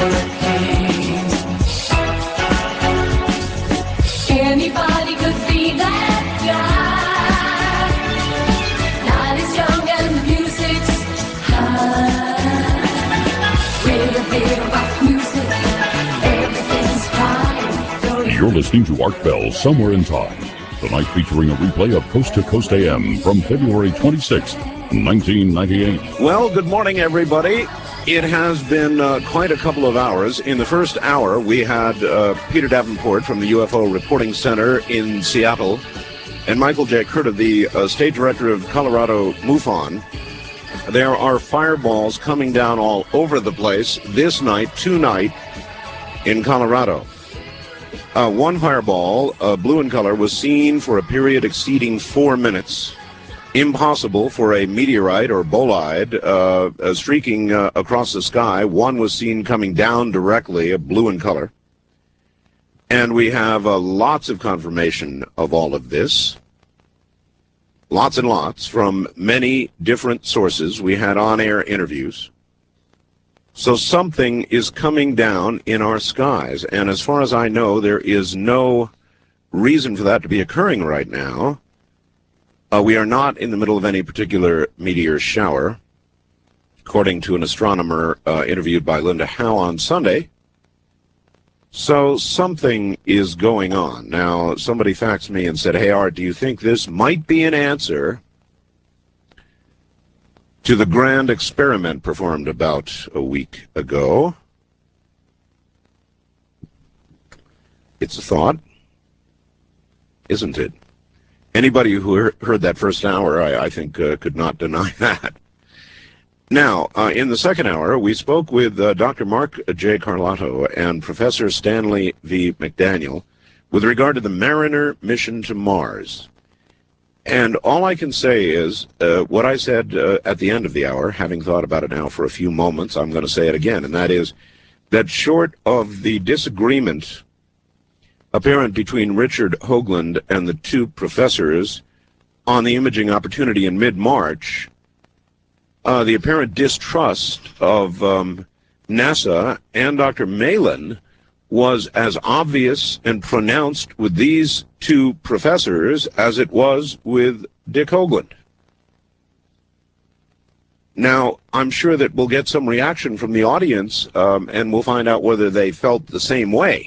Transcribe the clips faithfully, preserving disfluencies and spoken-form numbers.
hurricane. Anybody could be that guy. Night is young and the music's high. With a bit of rock music, everything's fine. You're listening to Art Bell Somewhere in Time. Tonight featuring a replay of Coast to Coast A M from February twenty-sixth, nineteen ninety-eight. Well, good morning, everybody. It has been uh, quite a couple of hours. In the first hour, we had uh, Peter Davenport from the U F O Reporting Center in Seattle and Michael J. Curta, the uh, state director of Colorado MUFON. There are fireballs coming down all over the place this night, tonight, in Colorado. Uh, one fireball, uh, blue in color, was seen for a period exceeding four minutes. Impossible for a meteorite or bolide uh, uh, streaking uh, across the sky. One was seen coming down directly, uh, blue in color. And we have uh, lots of confirmation of all of this. Lots and lots from many different sources. We had on-air interviews. So something is coming down in our skies, and as far as I know, there is no reason for that to be occurring right now. Uh, we are not in the middle of any particular meteor shower, according to an astronomer uh, interviewed by Linda Howe on Sunday. So something is going on. Now, somebody faxed me and said, hey, Art, do you think this might be an answer to the grand experiment performed about a week ago? It's a thought, isn't it? Anybody who heard that first hour, I, I think, uh, could not deny that. Now, uh, in the second hour, we spoke with uh, Doctor Mark J. Carlotto and Professor Stanley V. McDaniel with regard to the Mariner mission to Mars. And all I can say is uh, what I said uh, at the end of the hour, having thought about it now for a few moments, I'm going to say it again, and that is that short of the disagreement apparent between Richard Hoagland and the two professors on the imaging opportunity in mid-March, uh, the apparent distrust of um, NASA and Doctor Malin was as obvious and pronounced with these two professors as it was with Dick Hoagland. Now, I'm sure that we'll get some reaction from the audience, um, and we'll find out whether they felt the same way.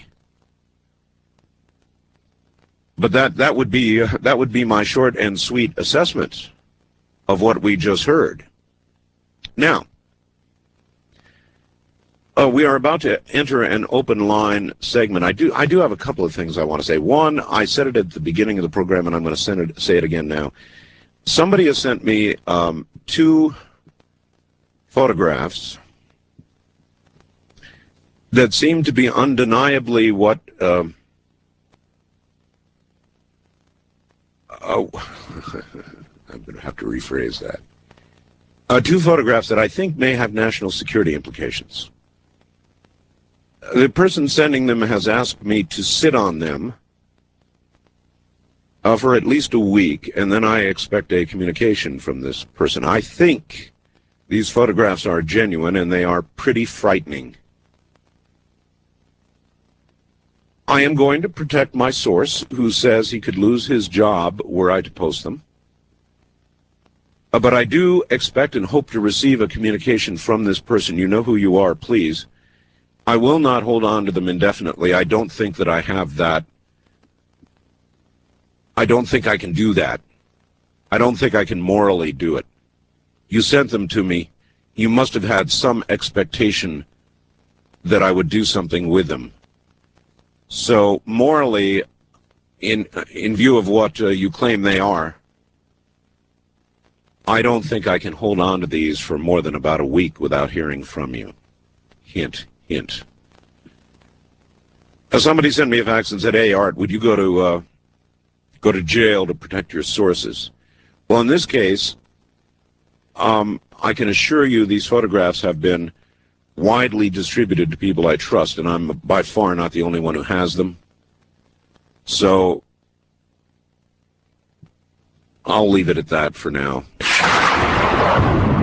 But that, that would be uh, that would be my short and sweet assessment of what we just heard. Now, uh, we are about to enter an open line segment. I do I do have a couple of things I want to say. One, I said it at the beginning of the program, and I'm going to send it, say it again now. Somebody has sent me um, two photographs that seem to be undeniably what. Um, Oh, I'm going to have to rephrase that. Uh, two photographs that I think may have national security implications. The person sending them has asked me to sit on them uh, for at least a week, and then I expect a communication from this person. I think these photographs are genuine, and they are pretty frightening. I am going to protect my source, who says he could lose his job were I to post them. Uh, but I do expect and hope to receive a communication from this person. You know who you are, please. I will not hold on to them indefinitely. I don't think that I have that. I don't think I can do that. I don't think I can morally do it. You sent them to me. You must have had some expectation that I would do something with them. So morally, in in view of what uh, you claim they are, I don't think I can hold on to these for more than about a week without hearing from you. Hint, hint. Uh, somebody sent me a fax and said, hey, Art, would you go to uh, go to jail to protect your sources? Well, in this case, um, I can assure you these photographs have been widely distributed to people I trust, and I'm by far not the only one who has them. So I'll leave it at that for now.